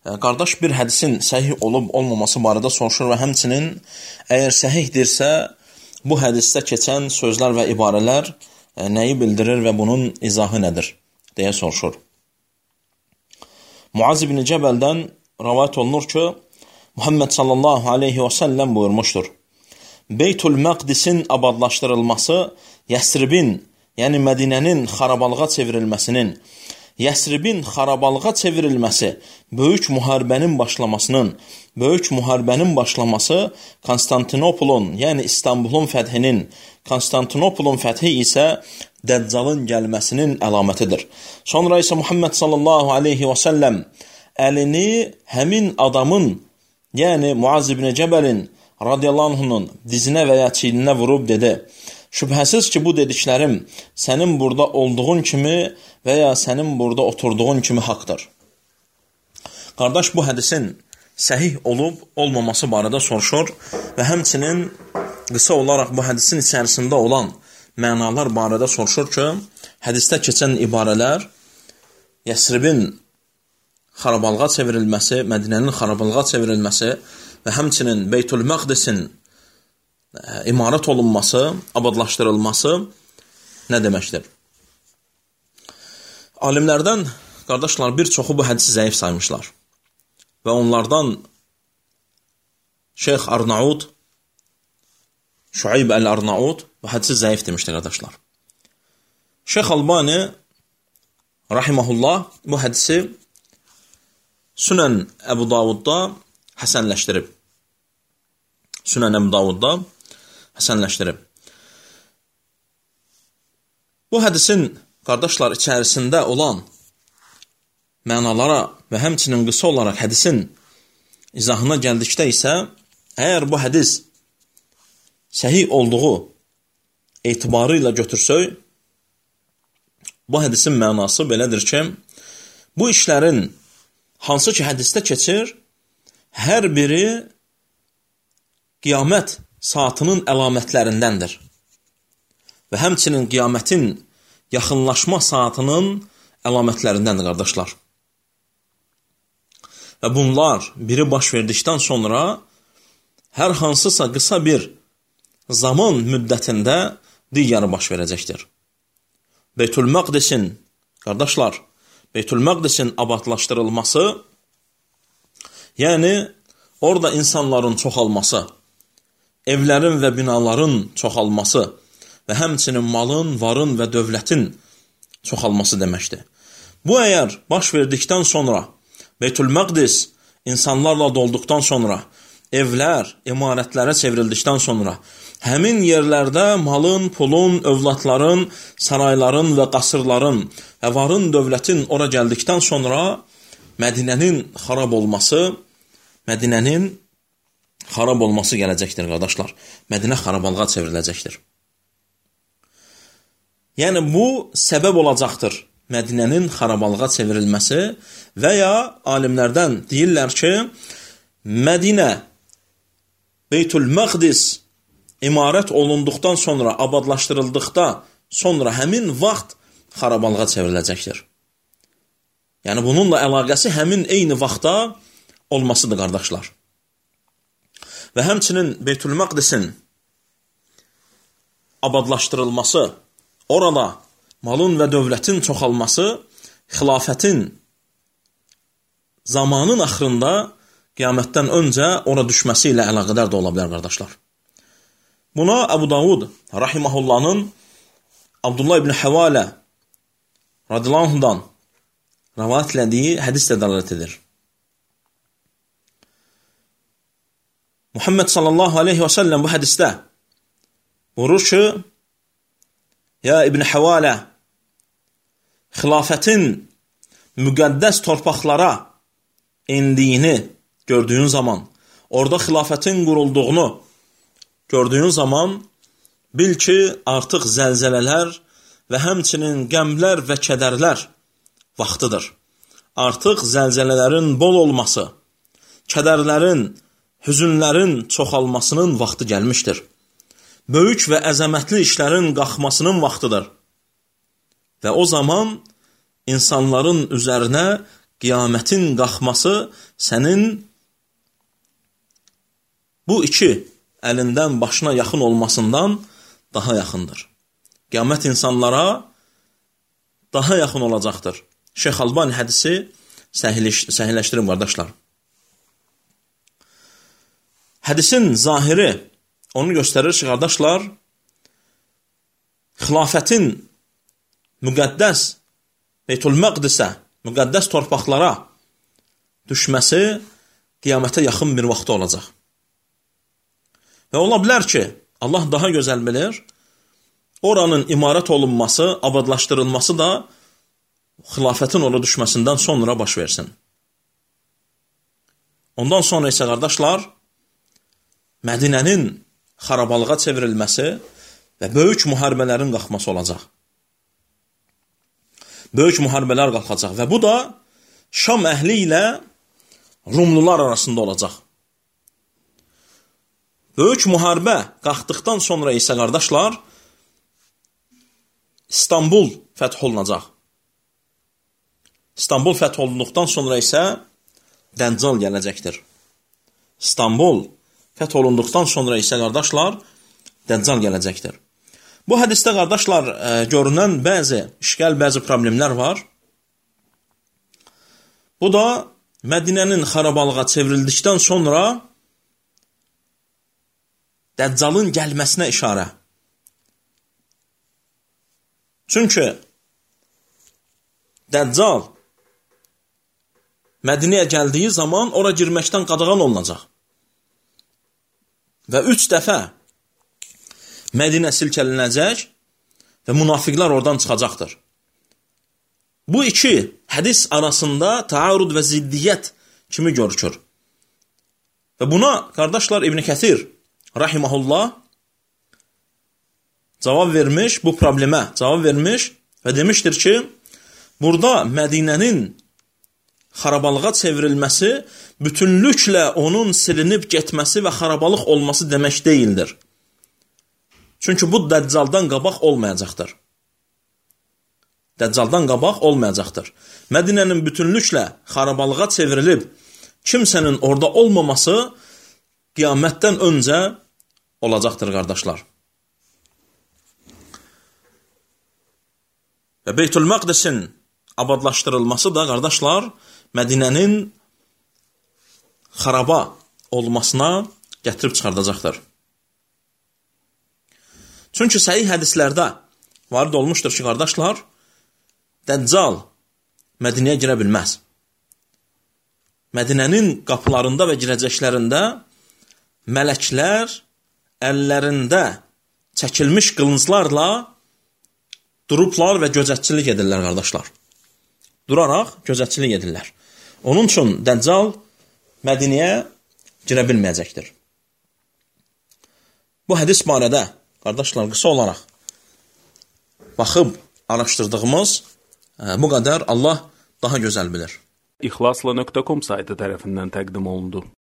Qardaş bir hədisin səhih olub olmaması barədə soruşur və həmçinin əgər səhihdirsə, bu hədisdə keçən sözlər və ibarələr nəyi bildirir və bunun izahı nədir deyə soruşur. Muaz ibn Cəbəldən rəvayət olunur ki, Muhammed sallallahu aleyhi və səlləm buyurmuşdur. Beytül Məqdisin abadlaşdırılması Yəsribin, yəni Mədinənin xarabalığa çevrilməsinin, Yəsribin xarabalığa çevrilməsi, böyük müharibənin başlaması Konstantinopolun, yəni İstanbulun fəthinin, Konstantinopolun fəthi isə Dəccalın gəlməsinin əlamətidir. Sonra isə Muhammed sallallahu aleyhi və səlləm əlini həmin adamın, yəni Muaz ibn Cəbəlin radiyallahu anhunun dizinə və ya çiyninə vurub dedi, şübhəsiz ki, bu dediklərim sənin burada olduğun kimi və ya sənin burada oturduğun kimi haqdır. Qardaş, bu hədisin səhih olub olmaması barədə soruşur və həmçinin qısa olaraq bu hədisin içərisində olan mənalar barədə soruşur ki, hədisdə keçən ibarələr Yəsribin xarabalığa çevrilməsi, Mədinənin xarabalığa çevrilməsi və həmçinin Beytül Məqdisin imarət olunması, abadlaşdırılması nə deməkdir? Alimlərdən, qardaşlar, bir çoxu bu hədisi zəif saymışlar. Və onlardan Şeyx Arnaud, Şuayb əl-Arnaud bu hədisi zəif demişdir, qardaşlar. Şeyx Albani, rahiməhullah, bu hədisi Sünən Əbu Davudda həsənləşdirib. Sünən Əbu Davudda həsənləşdirib. Bu hədisin, qardaşlar, içərisində olan mənalara və həmçinin qısa olaraq hədisin izahına gəldikdə isə, əgər bu hədis səhih olduğu etibarı ilə götürsək, bu hədisin mənası belədir ki, bu işlərin hansı ki hədisdə keçir, hər biri qiyamət saatının əlamətlərindəndir. Və həmçinin qiyamətin yaxınlaşma saatının əlamətlərindəndir, qardaşlar. Və bunlar biri baş verdikdən sonra hər hansısa qısa bir zaman müddətində digəri baş verəcəkdir. Beytül Məqdisin, qardaşlar, Beytül Məqdisin abadlaşdırılması, yəni orada insanların çoxalması, evlərin və binaların çoxalması və həmçinin malın, varın və dövlətin çoxalması deməkdir. Bu əgər baş verdikdən sonra, Beytül Məqdis insanlarla dolduqdan sonra, evlər, imarətlərə çevrildikdən sonra, həmin yerlərdə malın, pulun, övladların, sarayların və qasırların və varın, dövlətin ora gəldikdən sonra Mədinənin xarab olması gələcəkdir, qardaşlar. Mədinə xarabalığa çevriləcəkdir. Yəni, bu səbəb olacaqdır Mədinənin xarabalığa çevrilməsi və ya alimlərdən deyirlər ki, Mədinə, Beytül Məqdis imarət olunduqdan sonra, abadlaşdırıldıqda sonra həmin vaxt xarabalığa çevriləcəkdir. Yəni, bununla əlaqəsi həmin eyni vaxtda olmasıdır, qardaşlar. Və həmçinin Beytül Məqdisin abadlaşdırılması, orada malın və dövlətin çoxalması, xilafətin zamanın axırında qiyamətdən öncə ora düşməsi ilə əlaqədar da ola bilər, qardaşlar. Buna Əbu Davud rahimahullahın Abdullah ibn Həvalə radiyallahu anhudan rəvayət elədiyi hədis də dəlalət edir. Muhammed sallallahu aleyhi və səlləm bu hədisdə buyurur ki, ya İbn Həvalə, xilafətin müqəddəs torpaqlara endiyini gördüyün zaman, orada xilafətin qurulduğunu gördüyün zaman, bil ki, artıq zəlzələlər və həmçinin qəmlər və kədərlər vaxtıdır. Artıq zəlzələlərin bol olması, kədərlərin, hüzünlərin çoxalmasının vaxtı gəlmişdir. Böyük və əzəmətli işlərin qalxmasının vaxtıdır. Və o zaman insanların üzərinə qiyamətin qalxması sənin bu iki əlindən başına yaxın olmasından daha yaxındır. Qiyamət insanlara daha yaxın olacaqdır. Şeyx Albani hədisi səhihləşdirin, qardaşlar. Hədisin zahiri onu göstərir ki, qardaşlar, xilafətin müqəddəs Beytül-Məqdisə, müqəddəs torpaqlara düşməsi qiyamətə yaxın bir vaxtda olacaq. Və ola bilər ki, Allah daha gözəl bilir, oranın imarət olunması, abadlaşdırılması da xilafətin ora düşməsindən sonra baş versin. Ondan sonra isə, qardaşlar, Mədinənin xarabalığa çevrilməsi və böyük müharibələrin qalxması olacaq. Böyük müharibələr qalxacaq və bu da Şam əhli ilə Rumlular arasında olacaq. Böyük müharibə qalxdıqdan sonra isə, qardaşlar, İstanbul fəth olunacaq. İstanbul fəth olunduqdan sonra isə Dəccal gələcəkdir. İstanbul fəth olunduqdan sonra isə, qardaşlar, Dəccal gələcəkdir. Bu hədisdə, qardaşlar, görünən bəzi işgal, bəzi problemlər var. Bu da Mədinənin xarabalığa çevrildikdən sonra Dəccalın gəlməsinə işarə. Çünki Dəccal Mədinəyə gəldiyi zaman ora girməkdən qadağan olunacaq. Və 3 dəfə Mədinə silkələnəcək və münafiqlər oradan çıxacaqdır. Bu iki hədis arasında taarud və ziddiyyət kimi görükür. Və buna, qardaşlar, İbn Kəsir rahimehullah cavab vermiş, bu problemə cavab vermiş və demişdir ki, burada Mədinənin xarabalığa çevrilməsi bütünlüklə onun silinib getməsi və xarabalıq olması demək deyildir. Çünki bu Dəccaldan qabaq olmayacaqdır. Dəccaldan qabaq olmayacaqdır. Mədinənin bütünlüklə xarabalığa çevrilib kimsənin orada olmaması qiyamətdən öncə olacaqdır, qardaşlar. Və Beytül-Məqdisin abadlaşdırılması da, qardaşlar, Mədinənin xaraba olmasına gətirib çıxardacaqdır. Çünki səhih hədislərdə varid olmuşdur ki, qardaşlar, Dəccal Mədinəyə girə bilməz. Mədinənin qapılarında və girəcəklərində mələklər əllərində çəkilmiş qılınclarla durublar və gözətçilik edirlər, qardaşlar. Duraraq gözətçilik edirlər. Onun üçün Dəccal Mədinəyə girə bilməyəcəkdir. Bu hədis barədə, qardaşlar, qısa olaraq baxıb araşdırdığımız bu qədər Allah daha gözəl bilir. İxlasla.com saytı tərəfindən təqdim olundu.